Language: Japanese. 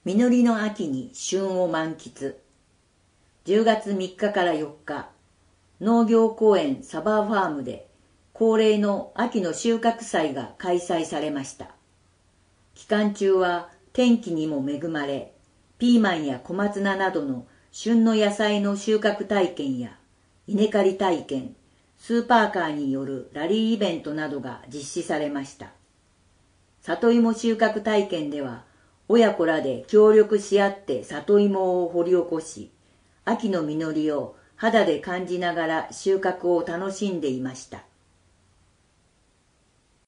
実りの秋に旬を満喫。10月3日から4日、農業公園サバーファームで恒例の秋の収穫祭が開催されました。期間中は天気にも恵まれ、ピーマンや小松菜などの旬の野菜の収穫体験や稲刈り体験、スーパーカーによるラリーイベントなどが実施されました。里芋収穫体験では、親子らで協力し合って里芋を掘り起こし、秋の実りを肌で感じながら収穫を楽しんでいました。